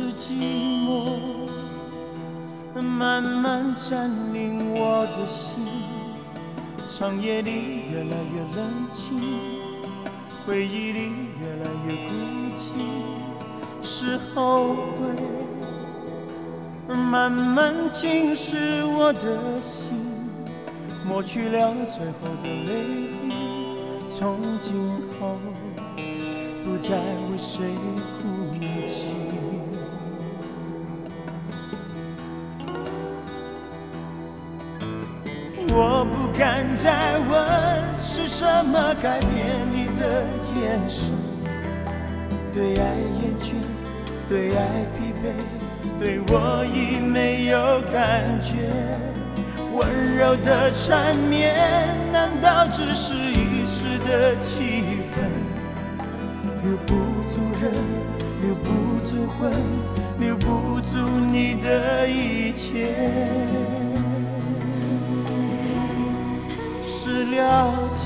是寂寞慢慢占领我的心，长夜里越来越冷清，回忆里越来越孤寂，是后悔慢慢侵蚀我的心，抹去了最后的泪滴，从今后不再为谁哭泣。我不敢再问是什么改变你的眼神，对爱厌倦，对爱疲惫，对我已没有感觉。温柔的缠绵难道只是一时的气氛，留不住人，留不住魂，留不住你的一切。是了解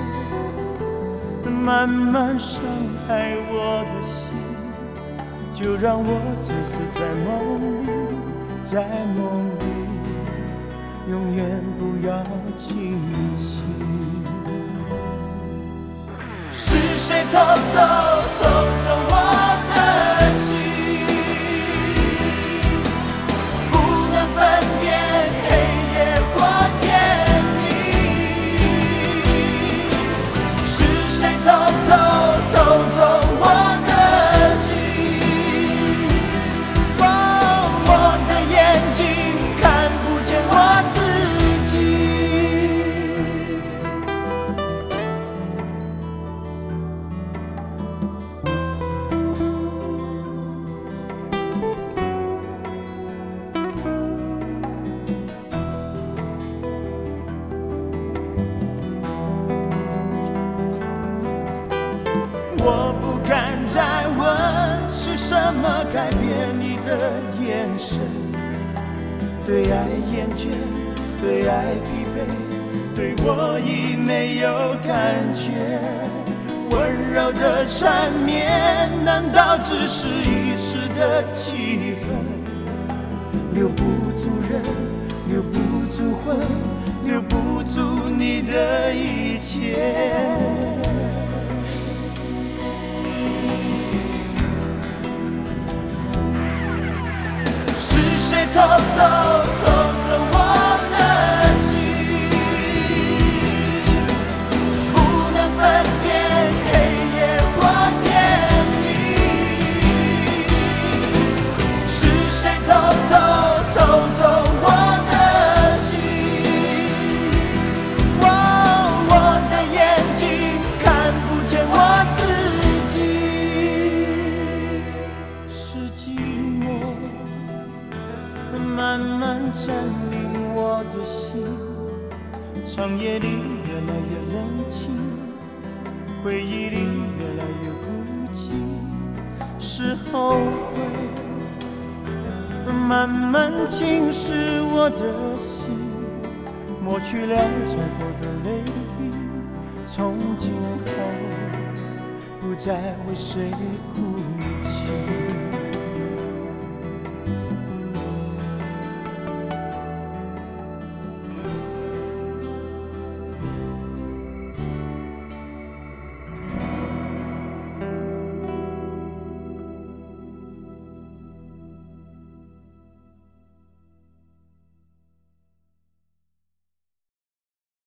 慢慢伤害我的心，就让我醉死在梦里，在梦里永远不要清醒。是谁偷走我的心，不能分辨黑夜或天明。是谁偷走我的心，我的眼睛看不见我自己。我不敢再问是什么改变你的眼神，对爱厌倦，对爱疲惫，对我已没有感觉。温柔的缠绵难道只是一时的气氛，留不住人，留不住魂，留不住你的一切。是谁偷走我的心，不能分辨黑夜或天明。是谁偷走我的心，我的眼睛看不见我自己。是寂寞慢慢占领我的心，长夜里越来越冷清，回忆里越来越孤寂，是后悔慢慢侵蚀我的心，抹去了最后的泪滴，从今后不再为谁哭